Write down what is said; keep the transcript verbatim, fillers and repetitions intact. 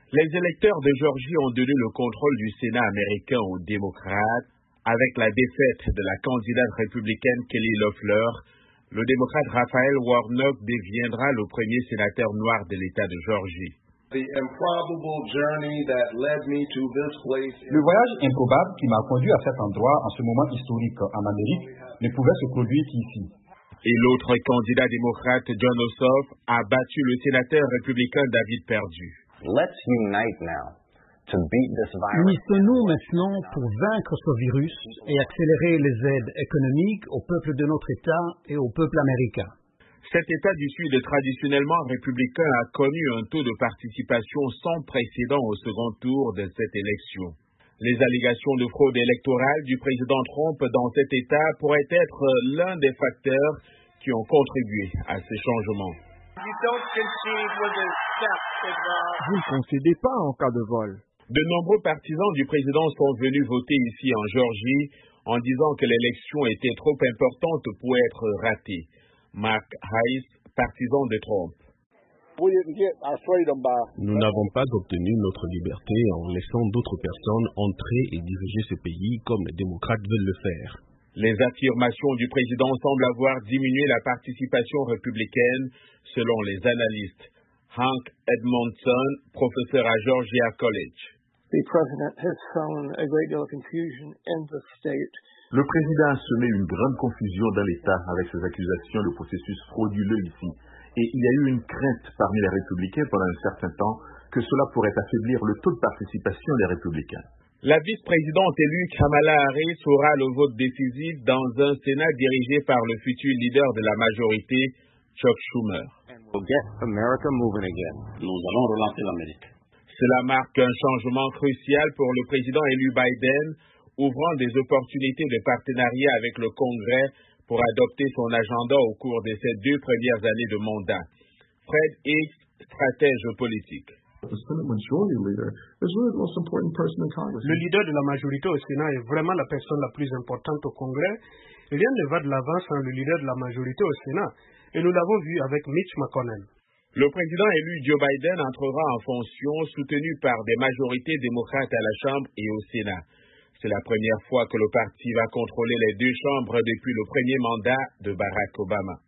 Les électeurs de Géorgie ont donné le contrôle du Sénat américain aux démocrates. Avec la défaite de la candidate républicaine Kelly Loeffler, le démocrate Raphael Warnock deviendra le premier sénateur noir de l'État de Géorgie. Le voyage improbable qui m'a conduit à cet endroit en ce moment historique en Amérique ne pouvait se produire qu'ici. Et l'autre candidat démocrate, Jon Ossoff, a battu le sénateur républicain David Perdue. Let's unite now to beat this virus. Unissons-nous maintenant pour vaincre ce virus et accélérer les aides économiques au peuple de notre État et au peuple américain. Cet État du Sud traditionnellement républicain a connu un taux de participation sans précédent au second tour de cette élection. Les allégations de fraude électorale du président Trump dans cet État pourraient être l'un des facteurs qui ont contribué à ces changements. Vous ne concédez pas en cas de vol. De nombreux partisans du président sont venus voter ici en Géorgie en disant que l'élection était trop importante pour être ratée. Mark Hayes, partisan de Trump. Nous n'avons pas obtenu notre liberté en laissant d'autres personnes entrer et diriger ce pays comme les démocrates veulent le faire. Les affirmations du président semblent avoir diminué la participation républicaine, selon les analystes. Hank Edmondson, professeur à Georgia College. The president has sown a great deal of confusion in the state. Le président a semé une grande confusion dans l'État avec ses accusations de processus frauduleux ici. Et il y a eu une crainte parmi les républicains pendant un certain temps que cela pourrait affaiblir le taux de participation des républicains. La vice-présidente élue Kamala Harris aura le vote décisif dans un Sénat dirigé par le futur leader de la majorité, Chuck Schumer. We'll get America moving again. Nous allons relancer l'Amérique. Cela marque un changement crucial pour le président élu Biden, ouvrant des opportunités de partenariat avec le Congrès pour adopter son agenda au cours de ces deux premières années de mandat. Fred Hicks, stratège politique. Le leader de la majorité au Sénat est vraiment la personne la plus importante au Congrès. Rien ne va de l'avant sans le leader de la majorité au Sénat. Et nous l'avons vu avec Mitch McConnell. Le président élu Joe Biden entrera en fonction soutenu par des majorités démocrates à la Chambre et au Sénat. C'est la première fois que le parti va contrôler les deux chambres depuis le premier mandat de Barack Obama.